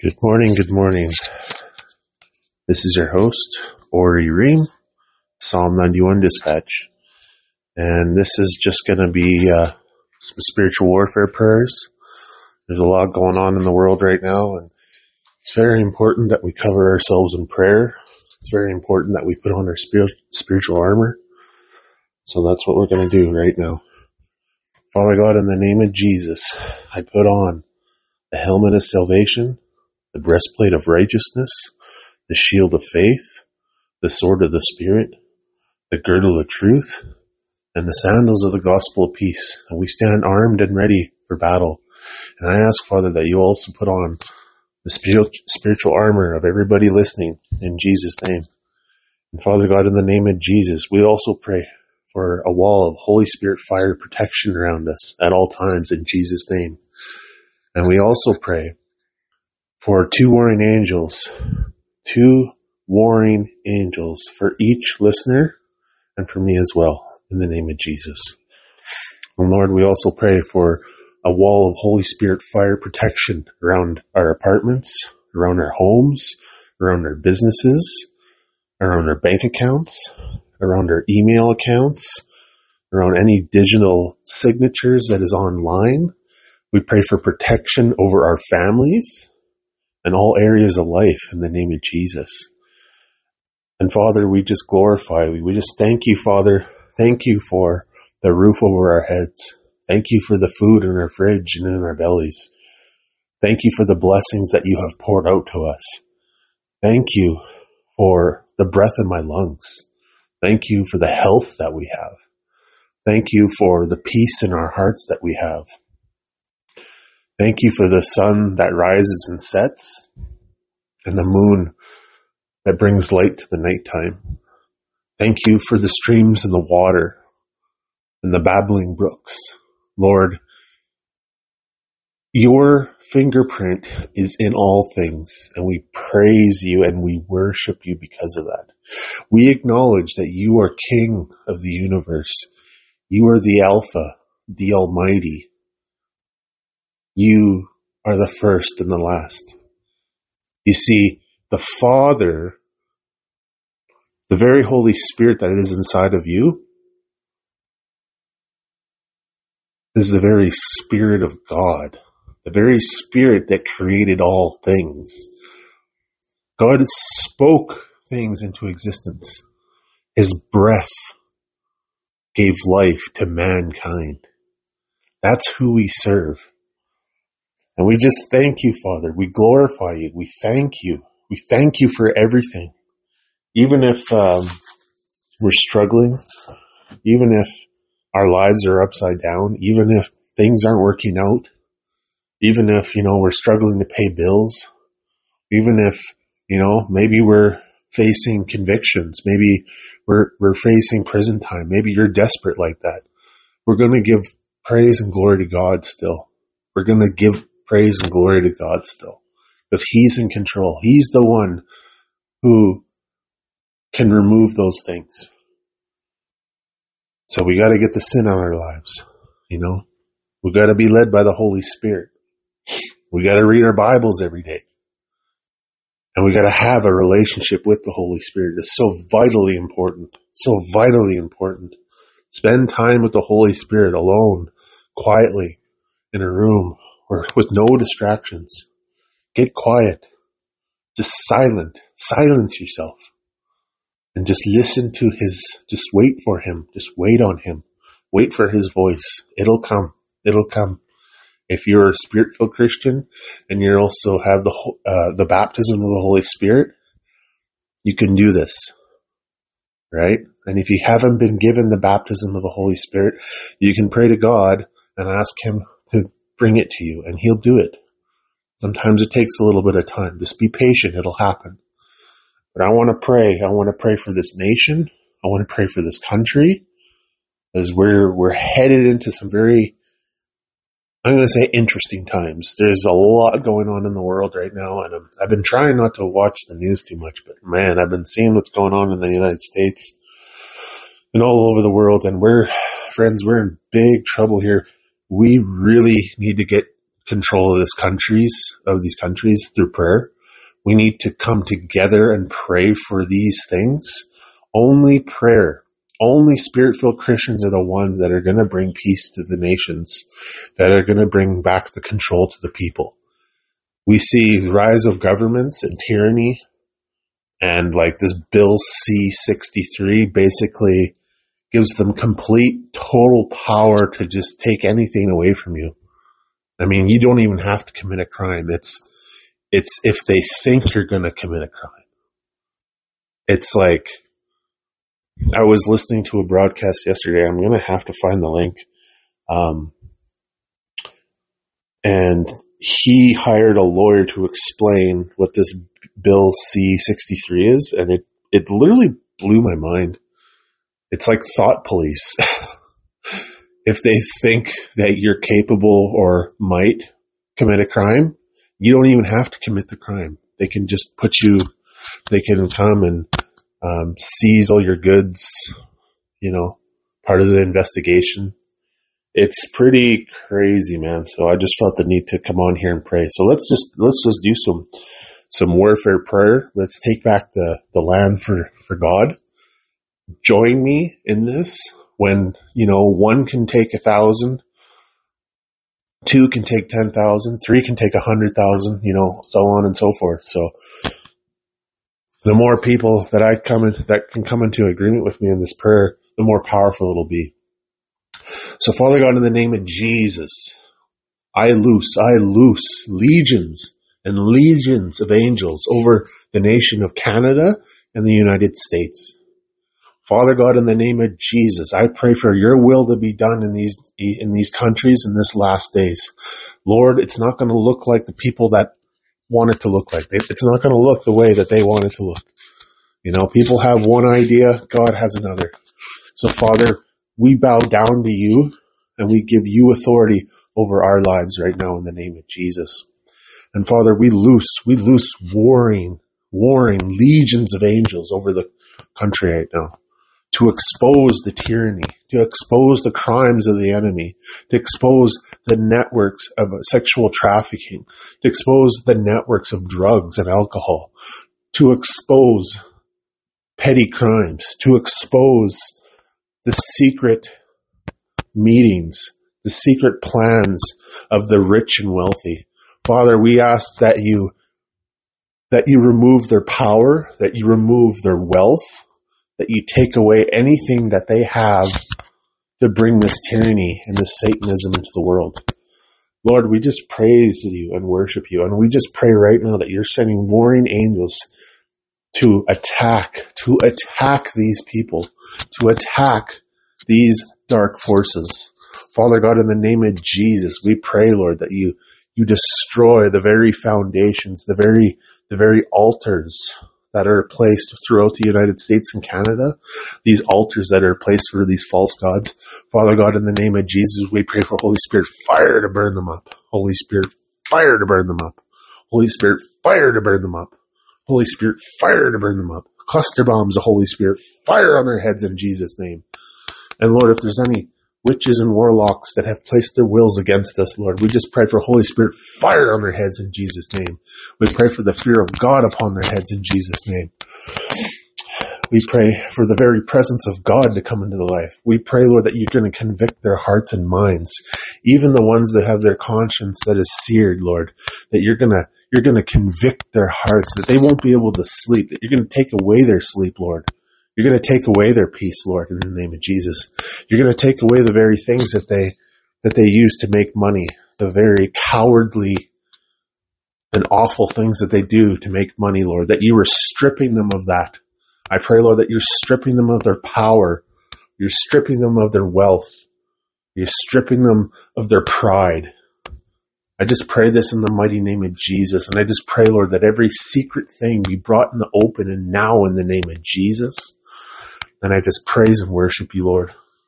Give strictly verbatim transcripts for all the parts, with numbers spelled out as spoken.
Good morning, good morning. This is your host, Ori Ream, Psalm ninety-one Dispatch. And this is just going to be uh, some spiritual warfare prayers. There's a lot going on in the world right now, and it's very important that we cover ourselves in prayer. It's very important that we put on our spirit, spiritual armor. So that's what we're going to do right now. Father God, in the name of Jesus, I put on the helmet of salvation, the breastplate of righteousness, the shield of faith, the sword of the Spirit, the girdle of truth, and the sandals of the gospel of peace. And we stand armed and ready for battle. And I ask, Father, that you also put on the spiritual armor of everybody listening in Jesus' name. And Father God, in the name of Jesus, we also pray for a wall of Holy Spirit fire protection around us at all times in Jesus' name. And we also pray for two warring angels, two warring angels for each listener and for me as well, in the name of Jesus. And Lord, we also pray for a wall of Holy Spirit fire protection around our apartments, around our homes, around our businesses, around our bank accounts, around our email accounts, around any digital signatures that is online. We pray for protection over our families and all areas of life in the name of Jesus. And Father, we just glorify you. We just thank you, Father. Thank you for the roof over our heads. Thank you for the food in our fridge and in our bellies. Thank you for the blessings that you have poured out to us. Thank you for the breath in my lungs. Thank you for the health that we have. Thank you for the peace in our hearts that we have. Thank you for the sun that rises and sets and the moon that brings light to the nighttime. Thank you for the streams and the water and the babbling brooks. Lord, your fingerprint is in all things, and we praise you and we worship you because of that. We acknowledge that you are King of the universe. You are the Alpha, the Almighty. You are the first and the last. You see, the Father, the very Holy Spirit that is inside of you, is the very Spirit of God, the very Spirit that created all things. God spoke things into existence. His breath gave life to mankind. That's who we serve. And we just thank you, Father. We glorify you. We thank you. We thank you for everything. Even if um, we're struggling, even if our lives are upside down, even if things aren't working out, even if, you know, we're struggling to pay bills, even if, you know, maybe we're facing convictions, maybe we're we're facing prison time, maybe you're desperate like that, we're going to give praise and glory to God still. We're going to give praise and glory to God still, because He's in control. He's the one who can remove those things. So we got to get the sin out of our lives, you know. We got to be led by the Holy Spirit. We got to read our Bibles every day. And we got to have a relationship with the Holy Spirit. It's so vitally important. So vitally important. Spend time with the Holy Spirit alone, quietly, in a room, or with no distractions. Get quiet. Just silent. Silence yourself. And just listen to His, just wait for Him. Just wait on Him. Wait for His voice. It'll come. It'll come. If you're a Spirit-filled Christian and you also have the uh, the baptism of the Holy Spirit, you can do this, right? And if you haven't been given the baptism of the Holy Spirit, you can pray to God and ask Him to bring it to you, and He'll do it. Sometimes it takes a little bit of time. Just be patient. It'll happen. But I want to pray. I want to pray for this nation. I want to pray for this country, as we're we're headed into some very, I'm going to say, interesting times. There's a lot going on in the world right now, and I'm, I've been trying not to watch the news too much, but man, I've been seeing what's going on in the United States and all over the world, and we're, friends, we're in big trouble here. We really need to get control of this countries, of these countries through prayer. We need to come together and pray for these things. Only prayer, only Spirit-filled Christians are the ones that are going to bring peace to the nations, that are going to bring back the control to the people. We see the rise of governments and tyranny, and like this Bill C sixty-three basically gives them complete, total power to just take anything away from you. I mean, you don't even have to commit a crime. It's, it's if they think you're going to commit a crime. It's like, I was listening to a broadcast yesterday. I'm going to have to find the link. Um, and he hired a lawyer to explain what this Bill C sixty-three is. And it, it literally blew my mind. It's like thought police. If they think that you're capable or might commit a crime, you don't even have to commit the crime. They can just put you, they can come and um, seize all your goods, you know, part of the investigation. It's pretty crazy, man. So I just felt the need to come on here and pray. So let's just, let's just do some, some warfare prayer. Let's take back the, the land for, for God. Join me in this. When, you know, one can take a thousand, two can take ten thousand, three can take a hundred thousand, you know, so on and so forth. So the more people that I come in, that can come into agreement with me in this prayer, the more powerful it'll be. So Father God, in the name of Jesus, I loose, I loose legions and legions of angels over the nation of Canada and the United States. Father God, in the name of Jesus, I pray for your will to be done in these, in these countries in this last days. Lord, it's not going to look like the people that want it to look like. It's not going to look the way that they want it to look. You know, people have one idea, God has another. So Father, we bow down to you and we give you authority over our lives right now in the name of Jesus. And Father, we loose, we loose warring, warring legions of angels over the country right now, to expose the tyranny, to expose the crimes of the enemy, to expose the networks of sexual trafficking, to expose the networks of drugs and alcohol, to expose petty crimes, to expose the secret meetings, the secret plans of the rich and wealthy. Father, we ask that you, that you remove their power, that you remove their wealth, that you take away anything that they have to bring this tyranny and this Satanism into the world. Lord, we just praise you and worship you. And we just pray right now that you're sending warring angels to attack, to attack these people, to attack these dark forces. Father God, in the name of Jesus, we pray, Lord, that you, you destroy the very foundations, the very, the very altars that are placed throughout the United States and Canada, these altars that are placed for these false gods. Father God, in the name of Jesus, we pray for Holy Spirit fire to burn them up. Holy Spirit fire to burn them up. Holy Spirit fire to burn them up. Holy Spirit fire to burn them up. Cluster bombs of Holy Spirit fire on their heads in Jesus' name. And Lord, if there's any witches and warlocks that have placed their wills against us, Lord, we just pray for Holy Spirit fire on their heads in Jesus' name. We pray for the fear of God upon their heads in Jesus' name. We pray for the very presence of God to come into the life. We pray, Lord, that you're going to convict their hearts and minds, even the ones that have their conscience that is seared, Lord, that you're going to, you're going to convict their hearts, that they won't be able to sleep, that you're going to take away their sleep, Lord. You're going to take away their peace, Lord, in the name of Jesus. You're going to take away the very things that they, that they use to make money, the very cowardly and awful things that they do to make money, Lord, that you are stripping them of that. I pray, Lord, that you're stripping them of their power. You're stripping them of their wealth. You're stripping them of their pride. I just pray this in the mighty name of Jesus. And I just pray, Lord, that every secret thing be brought in the open and now in the name of Jesus. And I just praise and worship you, Lord.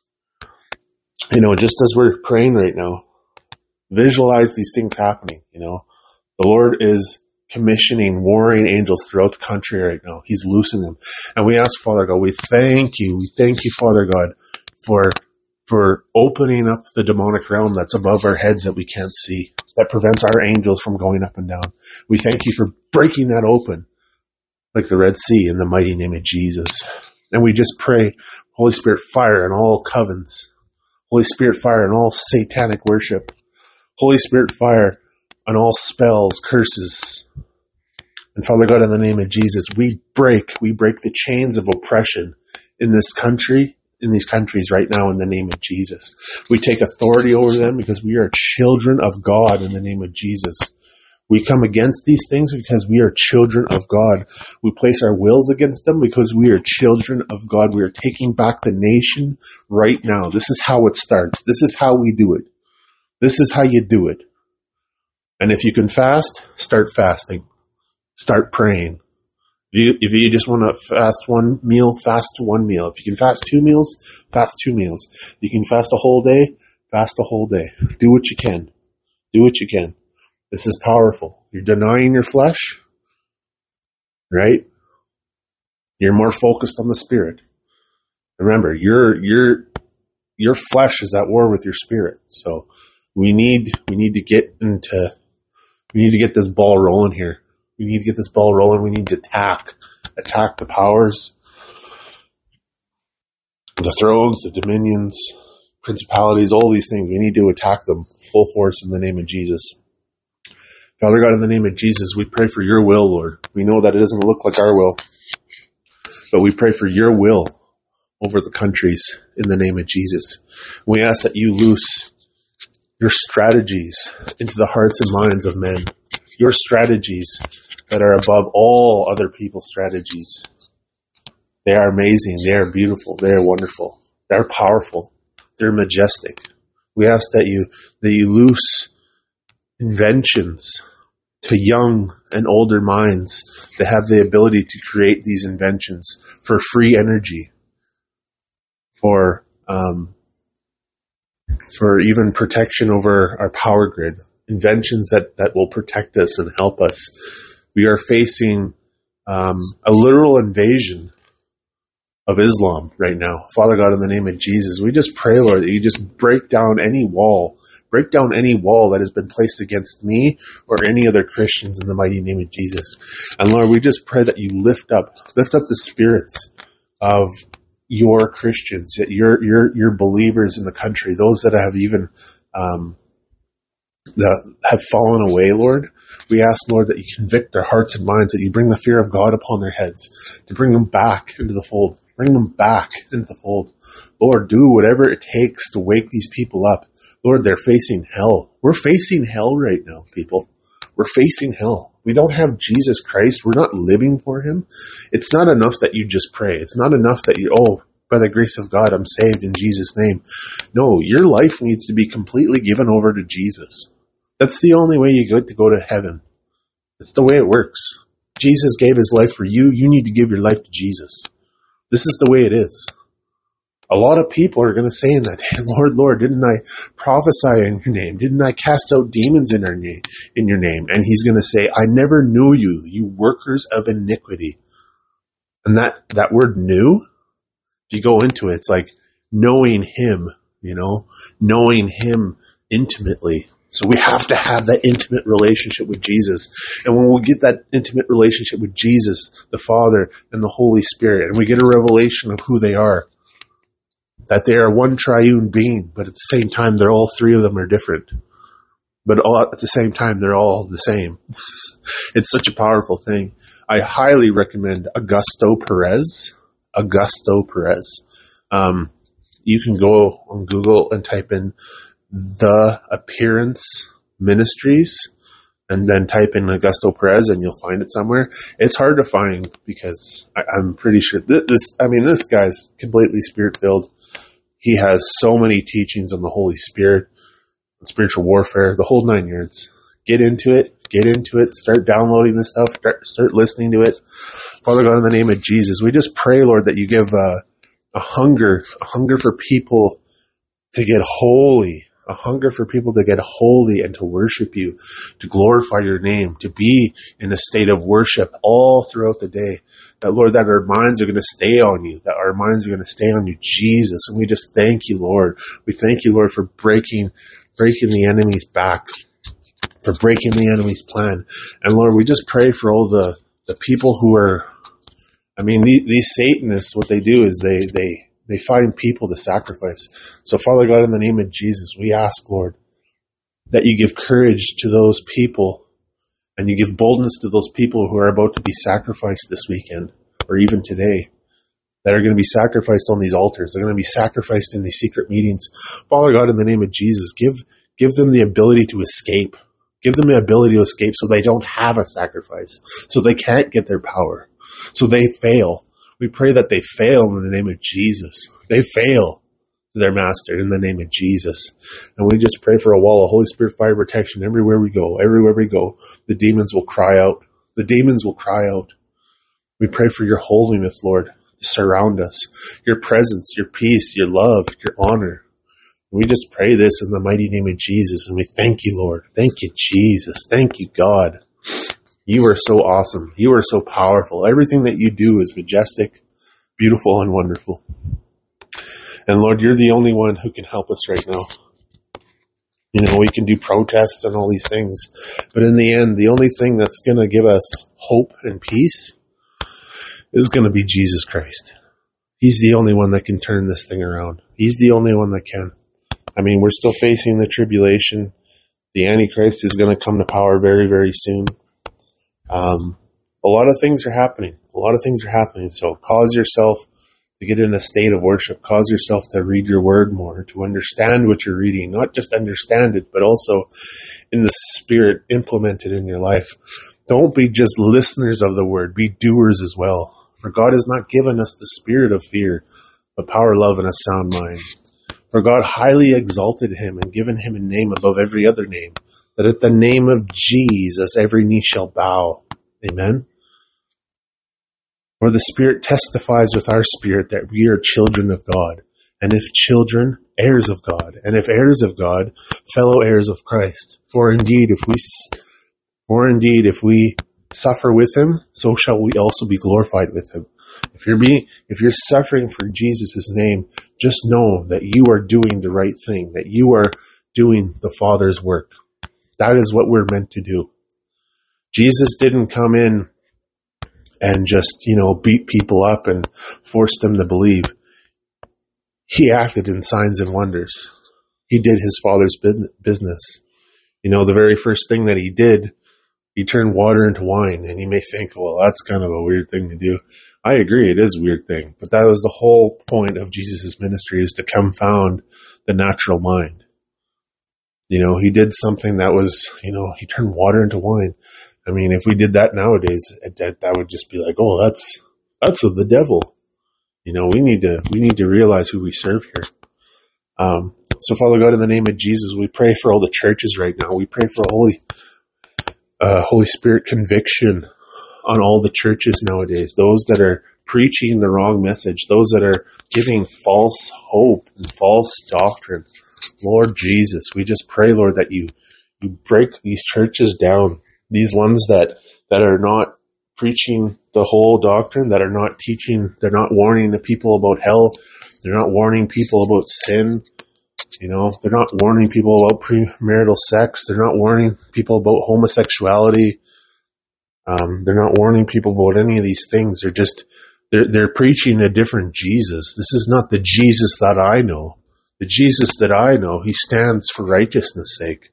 You know, just as we're praying right now, visualize these things happening, you know. The Lord is commissioning warring angels throughout the country right now. He's loosing them. And we ask, Father God, we thank you. We thank you, Father God, for, for opening up the demonic realm that's above our heads that we can't see. that prevents our angels from going up and down. We thank you for breaking that open like the Red Sea in the mighty name of Jesus. And we just pray, Holy Spirit, fire on all covens. Holy Spirit, fire on all satanic worship. Holy Spirit, fire on all spells, curses. And Father God, in the name of Jesus, we break, we break the chains of oppression in this country, in these countries right now in the name of Jesus. We take authority over them because we are children of God in the name of Jesus. We come against these things because we are children of God. We place our wills against them because we are children of God. We are taking back the nation right now. This is how it starts. This is how we do it. This is how you do it. And if you can fast, start fasting. Start praying. If you, if you just want to fast one meal, fast one meal. If you can fast two meals, fast two meals. If you can fast a whole day, fast a whole day. Do what you can. Do what you can. This is powerful. You're denying your flesh, right? You're more focused on the spirit. Remember, your your your flesh is at war with your spirit. So we need we need to get into we need to get this ball rolling here. We need to get this ball rolling. We need to attack attack the powers, the thrones, the dominions, principalities, all these things. We need to attack them full force in the name of Jesus. Father God, in the name of Jesus, we pray for your will, Lord. We know that it doesn't look like our will, but we pray for your will over the countries in the name of Jesus. We ask that you loose your strategies into the hearts and minds of men, your strategies that are above all other people's strategies. They are amazing. They are beautiful. They are wonderful. They're powerful. They're majestic. We ask that you, that you loose inventions to young and older minds that have the ability to create these inventions for free energy, for um, for even protection over our power grid, inventions that, that will protect us and help us. We are facing um, a literal invasion of Islam right now. Father God, in the name of Jesus, we just pray, Lord, that you just break down any wall, break down any wall that has been placed against me or any other Christians in the mighty name of Jesus. And Lord, we just pray that you lift up, lift up the spirits of your Christians, your, your, your believers in the country, those that have even, um, that have fallen away, Lord. We ask, Lord, that you convict their hearts and minds, that you bring the fear of God upon their heads, to bring them back into the fold. Bring them back into the fold. Lord, do whatever it takes to wake these people up. Lord, they're facing hell. We're facing hell right now, people. We're facing hell. We don't have Jesus Christ. We're not living for him. It's not enough that you just pray. It's not enough that you, oh, by the grace of God, I'm saved in Jesus' name. No, your life needs to be completely given over to Jesus. That's the only way you get to go to heaven. It's the way it works. Jesus gave his life for you. You need to give your life to Jesus. This is the way it is. A lot of people are going to say in that day, Lord, Lord, didn't I prophesy in your name? Didn't I cast out demons in our name, in your name? And he's going to say, I never knew you, you workers of iniquity. And that, that word knew, if you go into it, it's like knowing him, you know, knowing him intimately. So we have to have that intimate relationship with Jesus. And when we get that intimate relationship with Jesus, the Father and the Holy Spirit, and we get a revelation of who they are, that they are one triune being, but at the same time, they're all three of them are different. But all at the same time, they're all the same. It's such a powerful thing. I highly recommend Augusto Perez. Augusto Perez. Um, you can go on Google and type in The Appearance Ministries and then type in Augusto Perez and you'll find it somewhere. It's hard to find because I, I'm pretty sure th- this, I mean, this guy's completely spirit-filled. He has so many teachings on the Holy Spirit, on spiritual warfare, the whole nine yards. Get into it. Get into it. Start downloading this stuff. Start, start listening to it. Father God, in the name of Jesus, we just pray, Lord, that you give uh, a hunger, a hunger for people to get holy, a hunger for people to get holy and to worship you, to glorify your name, to be in a state of worship all throughout the day. That, Lord, that our minds are going to stay on you, that our minds are going to stay on you, Jesus. And we just thank you, Lord. We thank you, Lord, for breaking, breaking the enemy's back. for breaking the enemy's plan. And Lord, we just pray for all the, the people who are, I mean, these, these Satanists, what they do is they, they, they find people to sacrifice. So Father God, in the name of Jesus, we ask, Lord, that you give courage to those people and you give boldness to those people who are about to be sacrificed this weekend or even today, that are going to be sacrificed on these altars. They're going to be sacrificed in these secret meetings. Father God, in the name of Jesus, give give them the ability to escape. Give them the ability to escape so they don't have a sacrifice, so they can't get their power, so they fail. We pray that they fail in the name of Jesus. They fail to their master in the name of Jesus. And we just pray for a wall of Holy Spirit fire protection everywhere we go. Everywhere we go, the demons will cry out. The demons will cry out. We pray for your holiness, Lord, to surround us, your presence, your peace, your love, your honor. We just pray this in the mighty name of Jesus, and we thank you, Lord. Thank you, Jesus. Thank you, God. You are so awesome. You are so powerful. Everything that you do is majestic, beautiful, and wonderful. And Lord, you're the only one who can help us right now. You know, we can do protests and all these things, but in the end, the only thing that's going to give us hope and peace is going to be Jesus Christ. He's the only one that can turn this thing around. He's the only one that can. I mean, we're still facing the tribulation. The Antichrist is going to come to power very, very soon. Um, a lot of things are happening. A lot of things are happening. So cause yourself to get in a state of worship. Cause yourself to read your word more, to understand what you're reading. Not just understand it, but also in the spirit implement it in your life. Don't be just listeners of the word. Be doers as well. For God has not given us the spirit of fear, but power, love, and a sound mind. For God highly exalted him and given him a name above every other name, that at the name of Jesus every knee shall bow. Amen. For the Spirit testifies with our spirit that we are children of God, and if children, heirs of God, and if heirs of God, fellow heirs of Christ. For indeed, if we, for indeed, if we suffer with him, so shall we also be glorified with him. If you're being, if you're suffering for Jesus' name, just know that you are doing the right thing, that you are doing the Father's work. That is what we're meant to do. Jesus didn't come in and just, you know, beat people up and force them to believe. He acted in signs and wonders. He did his Father's business. You know, the very first thing that he did, he turned water into wine. And you may think, well, that's kind of a weird thing to do. I agree, it is a weird thing. But that was the whole point of Jesus' ministry, is to confound the natural mind. You know, he did something that was, you know, he turned water into wine. I mean, if we did that nowadays, that, that would just be like, oh, that's, that's of the devil. You know, we need to, we need to realize who we serve here. Um, so Father God, in the name of Jesus, we pray for all the churches right now. We pray for Holy, uh, Holy Spirit conviction on all the churches nowadays. Those that are preaching the wrong message, those that are giving false hope and false doctrine. Lord Jesus, we just pray, Lord, that you, you break these churches down. These ones that, that are not preaching the whole doctrine, that are not teaching, they're not warning the people about hell. They're not warning people about sin. You know, they're not warning people about premarital sex. They're not warning people about homosexuality. Um, they're not warning people about any of these things. They're just, they're, they're preaching a different Jesus. This is not the Jesus that I know. The Jesus that I know, he stands for righteousness' sake.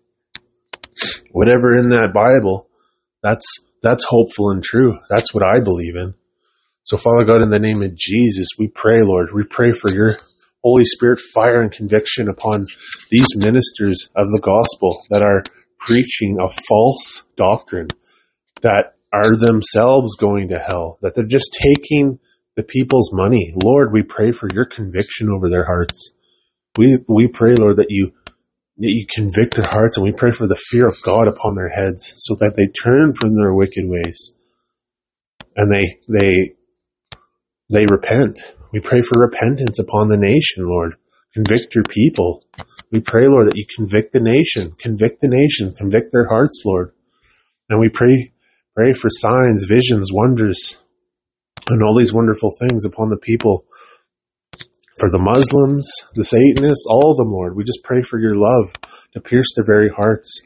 Whatever in that Bible, that's, that's hopeful and true. That's what I believe in. So Father God, in the name of Jesus, we pray, Lord, we pray for your Holy Spirit fire and conviction upon these ministers of the gospel that are preaching a false doctrine, that are themselves going to hell, that they're just taking the people's money. Lord, we pray for your conviction over their hearts. We, we pray, Lord, that you, that you convict their hearts, and we pray for the fear of God upon their heads so that they turn from their wicked ways and they, they, they repent. We pray for repentance upon the nation, Lord. Convict your people. We pray, Lord, that you convict the nation, convict the nation, convict their hearts, Lord. And we pray, pray for signs, visions, wonders, and all these wonderful things upon the people. For the Muslims, the Satanists, all of them, Lord, we just pray for your love to pierce their very hearts.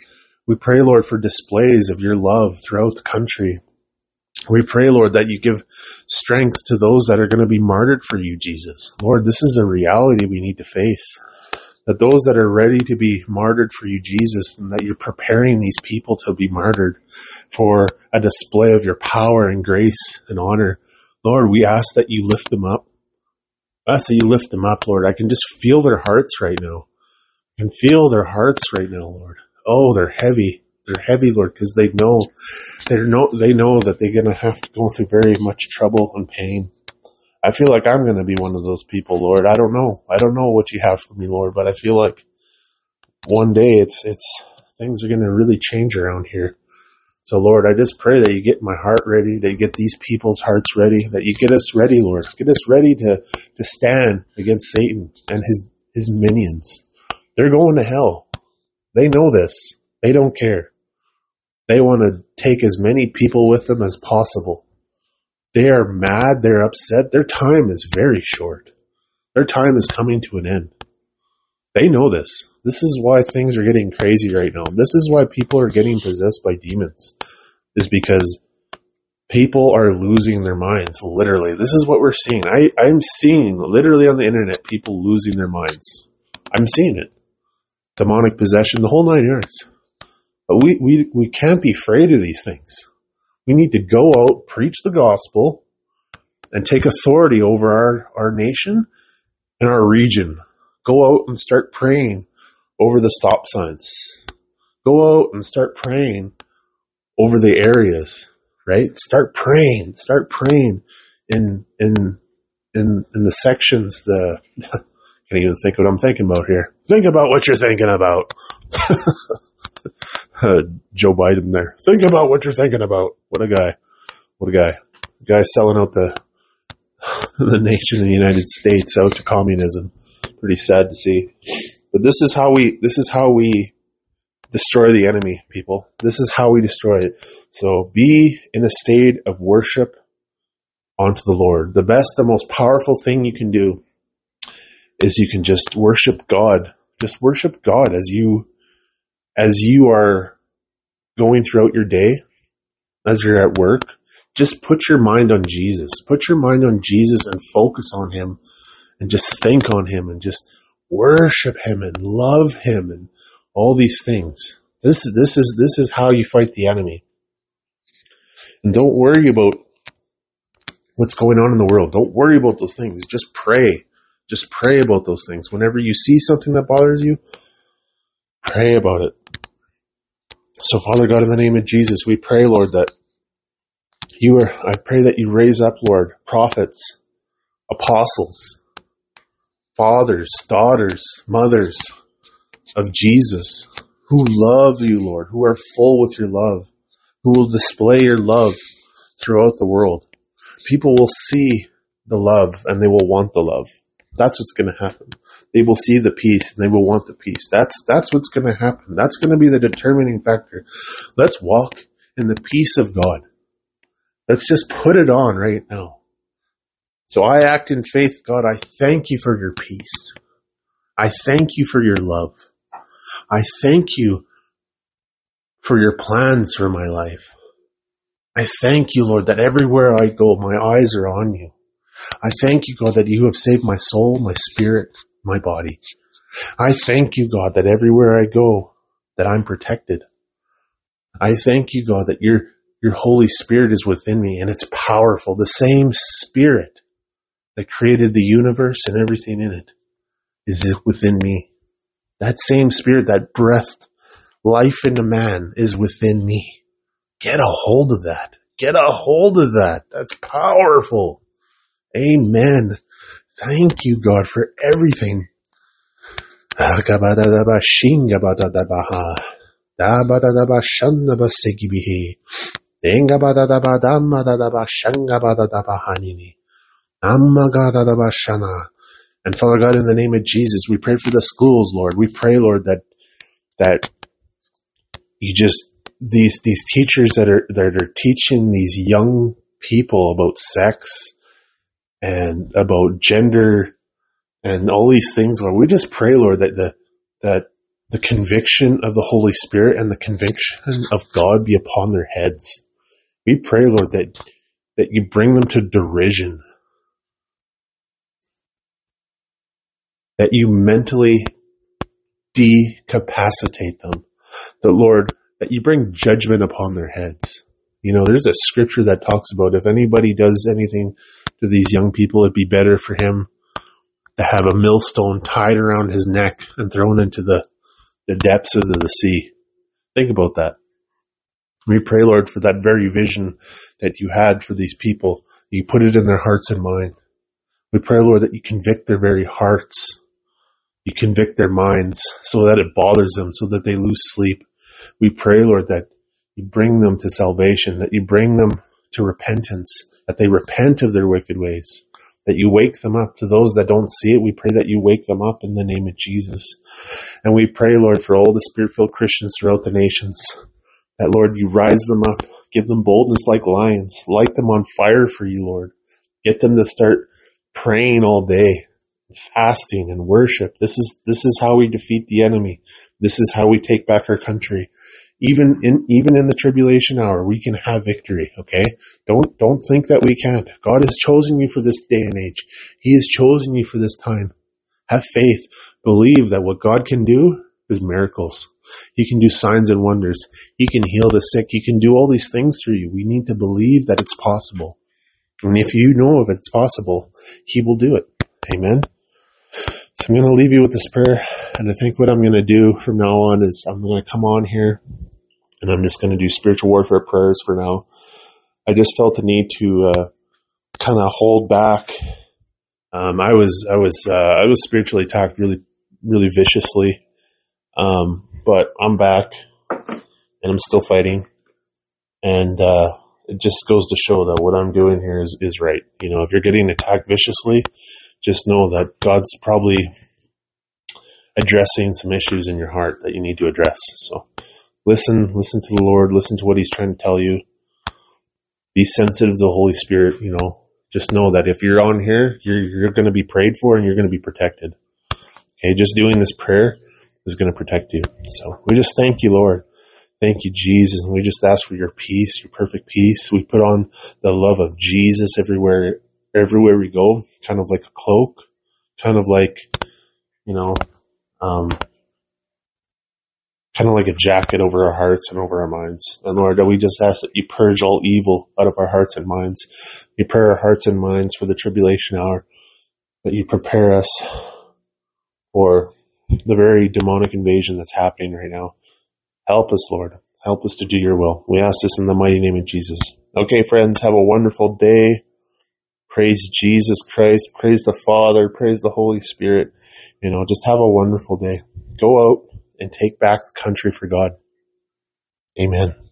We pray, Lord, for displays of your love throughout the country. We pray, Lord, that you give strength to those that are going to be martyred for you, Jesus. Lord, this is a reality we need to face. That those that are ready to be martyred for you, Jesus, and that you're preparing these people to be martyred for a display of your power and grace and honor. Lord, we ask that you lift them up. I ask that you lift them up, Lord. I can just feel their hearts right now. I can feel their hearts right now, Lord. Oh, they're heavy. They're heavy, Lord, because they know, they know, they know that they're going to have to go through very much trouble and pain. I feel like I'm going to be one of those people, Lord. I don't know. I don't know what you have for me, Lord, but I feel like one day it's, it's, things are going to really change around here. So, Lord, I just pray that you get my heart ready, that you get these people's hearts ready, that you get us ready, Lord. Get us ready to, to stand against Satan and his, his minions. They're going to hell. They know this. They don't care. They want to take as many people with them as possible. They are mad. They're upset. Their time is very short. Their time is coming to an end. They know this. This is why things are getting crazy right now. This is why people are getting possessed by demons, is because people are losing their minds, literally. This is what we're seeing. I, I'm seeing, literally on the internet, people losing their minds. I'm seeing it. Demonic possession, the whole nine yards. But we, we, we can't be afraid of these things. We need to go out, preach the gospel, and take authority over our, our nation and our region. Go out and start praying over the stop signs. Go out and start praying over the areas, right? Start praying. Start praying in in in in the sections. The can't even think what I'm thinking about here. Think about what you're thinking about. uh, Joe Biden there. Think about what you're thinking about. What a guy. What a guy. The guy selling out the the nation of the United States out to communism. Pretty sad to see. But this is how we this is how we destroy the enemy, people. This is how we destroy it. So be in a state of worship unto the Lord. The best, the most powerful thing you can do is you can just worship God. Just worship God as you as you are going throughout your day, as you're at work. Just put your mind on Jesus. Put your mind on Jesus and focus on him and just think on him and just worship him and love him and all these things. This, this is, this is how you fight the enemy. And don't worry about what's going on in the world. Don't worry about those things. Just pray. Just pray about those things. Whenever you see something that bothers you, pray about it. So, Father God, in the name of Jesus, we pray, Lord, that you are, I pray that you raise up, Lord, prophets, apostles, fathers, daughters, mothers of Jesus who love you, Lord, who are full with your love, who will display your love throughout the world. People will see the love and they will want the love. That's what's going to happen. They will see the peace and they will want the peace. That's, that's what's going to happen. That's going to be the determining factor. Let's walk in the peace of God. Let's just put it on right now. So I act in faith, God. I thank you for your peace. I thank you for your love. I thank you for your plans for my life. I thank you, Lord, that everywhere I go, my eyes are on you. I thank you, God, that you have saved my soul, my spirit, my body. I thank you, God, that everywhere I go, that I'm protected. I thank you, God, that your, your Holy Spirit is within me and it's powerful. The same Spirit that created the universe and everything in it is within me. That same Spirit that breathed life into man is within me. Get a hold of that. Get a hold of that. That's powerful. Amen. Thank you, God, for everything. And Father God, in the name of Jesus, we pray for the schools, Lord. We pray, Lord, that that you just these these teachers that are that are teaching these young people about sex and about gender and all these things, Lord. We just pray, Lord, that the that the conviction of the Holy Spirit and the conviction of God be upon their heads. We pray, Lord, that, that you bring them to derision, that you mentally decapacitate them, that, Lord, that you bring judgment upon their heads. You know, there's a scripture that talks about if anybody does anything to these young people, it'd be better for him to have a millstone tied around his neck and thrown into the, the depths of the sea. Think about that. We pray, Lord, for that very vision that you had for these people. You put it in their hearts and mind. We pray, Lord, that you convict their very hearts. You convict their minds so that it bothers them, so that they lose sleep. We pray, Lord, that you bring them to salvation, that you bring them to repentance, that they repent of their wicked ways, that you wake them up. To those that don't see it, we pray that you wake them up in the name of Jesus. And we pray, Lord, for all the Spirit-filled Christians throughout the nations, that, Lord, you rise them up, give them boldness like lions, light them on fire for you, Lord. Get them to start praying all day, fasting and worship. This is, this is how we defeat the enemy. This is how we take back our country. Even in, even in the tribulation hour, we can have victory, okay? Don't, don't think that we can't. God has chosen you for this day and age. He has chosen you for this time. Have faith. Believe that what God can do is miracles. He can do signs and wonders. He can heal the sick. He can do all these things through you. We need to believe that it's possible. And if you know if it's possible, He will do it. Amen. So I'm going to leave you with this prayer. And I think what I'm going to do from now on is I'm going to come on here and I'm just going to do spiritual warfare prayers for now. I just felt the need to uh, kind of hold back. Um, I was I was uh, I was spiritually attacked really really viciously, um, but I'm back and I'm still fighting. And uh, it just goes to show that what I'm doing here is is right. You know, if you're getting attacked viciously, just know that God's probably addressing some issues in your heart that you need to address. So listen, listen to the Lord, listen to what He's trying to tell you. Be sensitive to the Holy Spirit, you know. Just know that if you're on here, you're you're going to be prayed for and you're going to be protected. Okay, just doing this prayer is going to protect you. So we just thank you, Lord. Thank you, Jesus. And we just ask for your peace, your perfect peace. We put on the love of Jesus everywhere, everywhere we go, kind of like a cloak, kind of like, you know, um, kind of like a jacket over our hearts and over our minds. And Lord, we just ask that you purge all evil out of our hearts and minds. You prepare our hearts and minds for the tribulation hour, that you prepare us for the very demonic invasion that's happening right now. Help us, Lord. Help us to do your will. We ask this in the mighty name of Jesus. Okay, friends, have a wonderful day. Praise Jesus Christ. Praise the Father. Praise the Holy Spirit. You know, just have a wonderful day. Go out and take back the country for God. Amen.